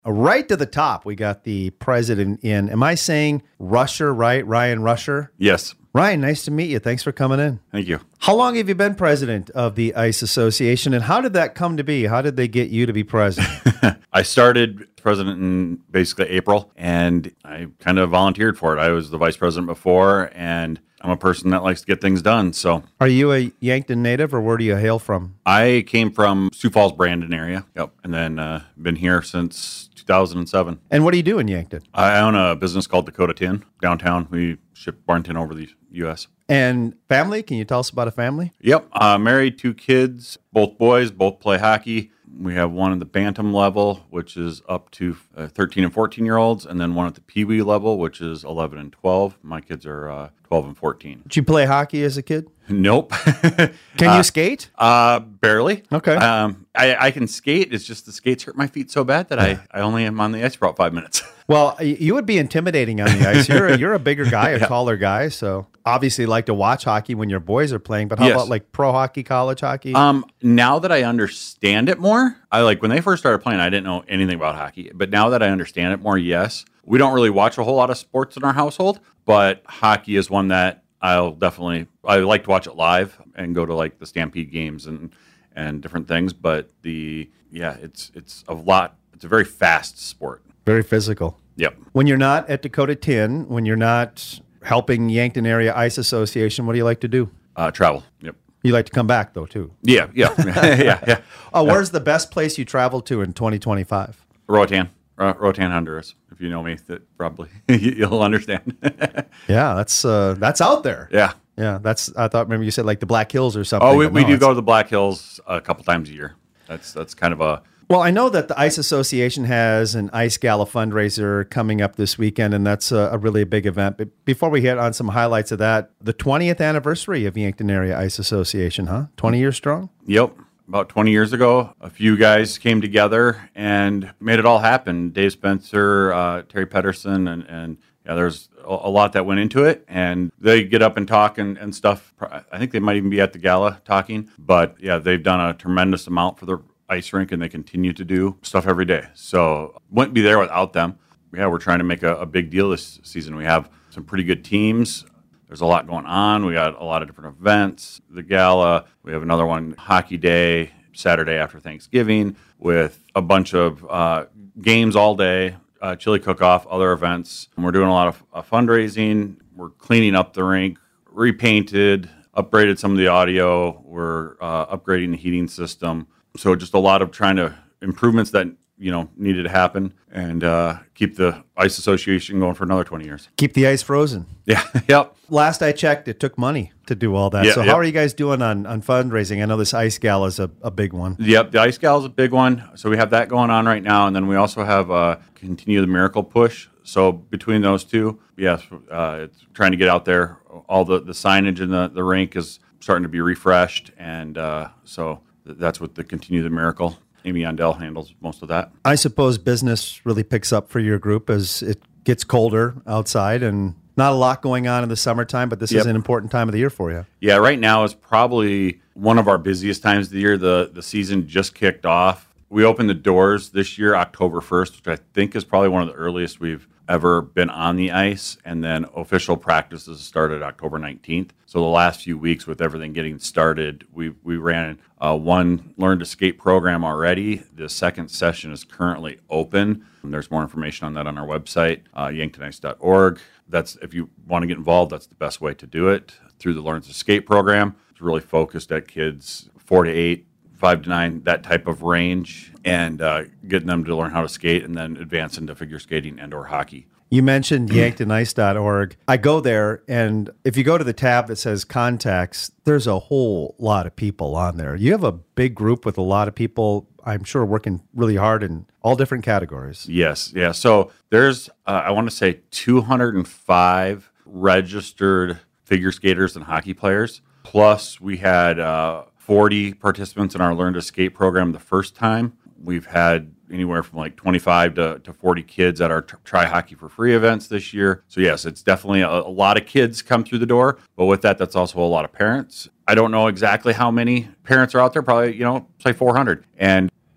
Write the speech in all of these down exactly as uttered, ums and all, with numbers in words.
Uh, Right to the top, we got the president in. Am I saying Rusher, right? Ryan Rusher? Yes. Ryan, nice to meet you. Thanks for coming in. Thank you. How long have you been president of the Ice Association, and how did that come to be? How did they get you to be president? I started president in basically April, and I kind of volunteered for it. I was the vice president before, and I'm a person that likes to get things done. So Are you a Yankton native, or where do you hail from? I came from Sioux Falls, Brandon area. Yep. And then uh, been here since two thousand seven. And what do you do in Yankton? I own a business called Dakota Tin downtown. We ship barn tin over the U S. And family? Can you tell us about a family? Yep. Uh, married, two kids, both boys, both play hockey. We have one at the bantam level, which is up to uh, thirteen and fourteen year olds, and then one at the Pee Wee level, which is eleven and twelve. My kids are uh, twelve and fourteen. Did you play hockey as a kid? Nope. Can Uh, you skate? Uh, barely. Okay. Um, I, I can skate. It's just the skates hurt my feet so bad that I, I only am on the ice for about five minutes. Well, y- you would be intimidating on the ice. You're a, you're a bigger guy, a taller guy, so obviously like to watch hockey when your boys are playing. But how Yes. about like pro hockey, college hockey? Um, now that I understand it more, I like when they first started playing, I didn't know anything about hockey. But now that I understand it more, yes. We don't really watch a whole lot of sports in our household, but hockey is one that I'll definitely, I like to watch it live and go to like the Stampede games and, and different things. But the, yeah, it's, it's a lot, it's a very fast sport. Very physical. Yep. When you're not at Dakota Tin, when you're not helping Yankton Area Ice Association, what do you like to do? Uh, travel. Yep. You like to come back, though, too. Yeah. Yeah. yeah. Yeah. Oh, where's the best place you traveled to in twenty twenty-five? Roatan. Ro- Roatan, Honduras. If you know me, that probably you'll understand. Yeah, that's uh, that's out there. Yeah. Yeah, that's. I thought maybe you said like the Black Hills or something. Oh, we, but we no, do it's- go to the Black Hills a couple times a year. That's that's kind of a Well, I know that the Ice Association has an Ice Gala fundraiser coming up this weekend, and that's a, a really big event. But before we hit on some highlights of that, the twentieth anniversary of Yankton Area Ice Association, huh? twenty years strong? Yep. About twenty years ago, a few guys came together and made it all happen. Dave Spencer, uh, Terry Pedersen, and, and yeah, there's a, a lot that went into it. And they get up and talk and, and stuff. I think they might even be at the gala talking. But yeah, they've done a tremendous amount for the ice rink, and they continue to do stuff every day. So wouldn't be there without them. Yeah, we're trying to make a, a big deal this season. We have some pretty good teams. There's a lot going on. We got a lot of different events. The gala, we have another one, Hockey Day, Saturday after Thanksgiving, with a bunch of uh, games all day, uh, chili cook-off, other events. And we're doing a lot of uh, fundraising. We're cleaning up the rink, repainted, upgraded some of the audio. We're uh, upgrading the heating system. So just a lot of trying to improvements that you know needed to happen, and uh, keep the Ice Association going for another twenty years. Keep the ice frozen. Yeah. Yep. Last I checked, it took money to do all that. Yeah, so yeah. how are you guys doing on, on fundraising? I know this Ice Gala is a, a big one. Yep, the Ice Gal is a big one. So we have that going on right now, and then we also have uh, Continue the Miracle Push. So between those two, yes, uh, it's trying to get out there. All the, the signage in the, the rink is starting to be refreshed, and uh, so th- that's what the Continue the Miracle. Amy Yondell handles most of that. I suppose business really picks up for your group as it gets colder outside and not a lot going on in the summertime, but this Yep. is an important time of the year for you. Yeah, right now is probably one of our busiest times of the year. The the season just kicked off. We opened the doors this year, October first, which I think is probably one of the earliest we've ever been on the ice. And then official practices started October nineteenth. So the last few weeks with everything getting started, we we ran uh, one Learn to Skate program already. The second session is currently open. And there's more information on that on our website, uh, yankton ice dot org. That's if you want to get involved, that's the best way to do it through the Learn to Skate program. It's really focused at kids four to eight, five to nine, that type of range, and uh, getting them to learn how to skate and then advance into figure skating and or hockey. You mentioned yankton ice dot org. I go there, and if you go to the tab that says contacts, there's a whole lot of people on there. You have a big group with a lot of people, I'm sure, working really hard in all different categories. Yes, yeah. So there's, uh, I want to say, two hundred five registered figure skaters and hockey players. Plus, we had uh, forty participants in our Learn to Skate program the first time. We've had anywhere from like twenty-five to, to forty kids at our t- Try Hockey for Free events this year. So yes, it's definitely a, a lot of kids come through the door. But with that, that's also a lot of parents. I don't know exactly how many parents are out there, probably, you know, say four hundred. And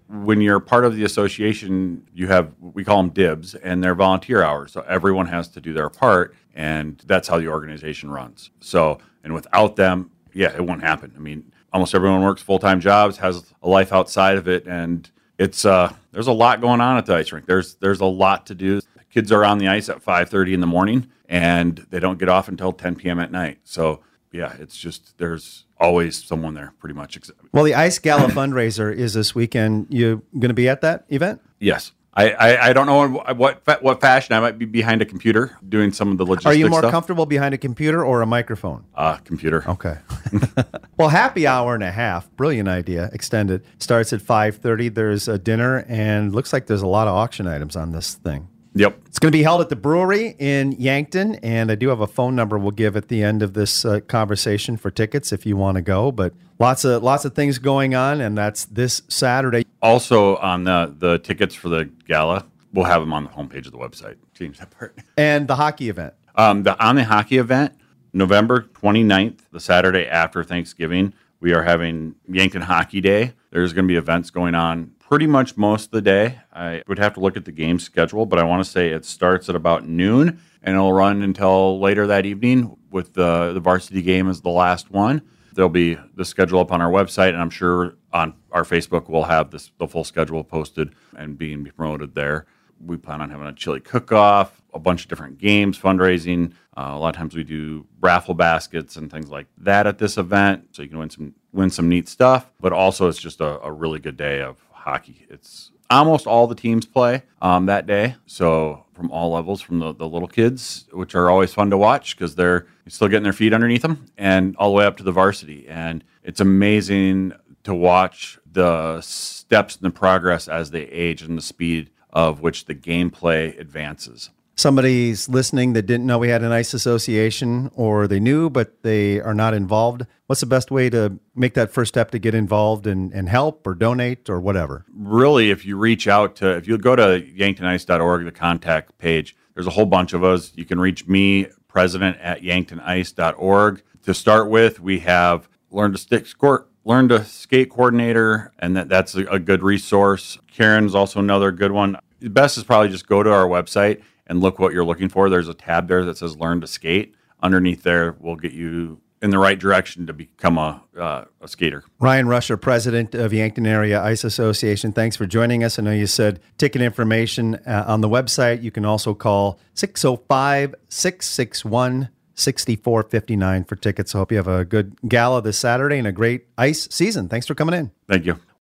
when you're part of the association, you have, we call them dibs, and they're volunteer hours. So everyone has to do their part, and that's how the organization runs. So, and without them, yeah, it won't happen. I mean, almost everyone works full-time jobs, has a life outside of it, and it's uh, there's a lot going on at the ice rink. There's there's a lot to do. Kids are on the ice at five thirty in the morning, and they don't get off until ten p.m. at night. So, yeah, it's just, there's always someone there, pretty much. Well, the Ice Gala fundraiser is this weekend. You going to be at that event? Yes. I, I, I don't know in what what fashion I might be behind a computer doing some of the logistics. Are you more stuff. comfortable behind a computer or a microphone? Uh, computer. Okay. Well, happy hour and a half. Brilliant idea. Extended. Starts at five thirty. There's a dinner, and looks like there's a lot of auction items on this thing. Yep. It's going to be held at the brewery in Yankton, and I do have a phone number we'll give at the end of this uh, conversation for tickets if you want to go. But lots of lots of things going on, and that's this Saturday. Also, on the the tickets for the gala, we'll have them on the homepage of the website. Change that part. And the hockey event. Um, the on the hockey event, November twenty-ninth, the Saturday after Thanksgiving, we are having Yankton Hockey Day. There's going to be events going on pretty much most of the day. I would have to look at the game schedule, but I want to say it starts at about noon and it'll run until later that evening, with the, the varsity game as the last one. There'll be the schedule up on our website, and I'm sure on our Facebook we'll have this, the full schedule posted and being promoted there. We plan on having a chili cook-off, a bunch of different games, fundraising. Uh, a lot of times we do raffle baskets and things like that at this event, so you can win some win some neat stuff. But also, it's just a, a really good day of hockey. It's almost all the teams play um, that day, so from all levels, from the, the little kids, which are always fun to watch because they're still getting their feet underneath them, and all the way up to the varsity. And it's amazing to watch the steps and the progress as they age and the speed of which the gameplay advances. Somebody's listening that didn't know we had an ice association, or they knew but they are not involved. What's the best way to make that first step to get involved and, and help or donate or whatever? Really, if you reach out to, if you go to yankton ice dot org, the contact page, there's a whole bunch of us. You can reach me, president at yankton ice dot org. To start with, we have Learn to Stick Score. Learn to Skate coordinator, and that, that's a, a good resource. Karen's also another good one. The best is probably just go to our website and look what you're looking for. There's a tab there that says Learn to Skate. Underneath there will get you in the right direction to become a, uh, a skater. Ryan Rusher, president of Yankton Area Ice Association, thanks for joining us. I know you said ticket information uh, on the website. You can also call six oh five, six six one, six four five nine for tickets. I hope you have a good gala this Saturday and a great ice season. Thanks for coming in. Thank you.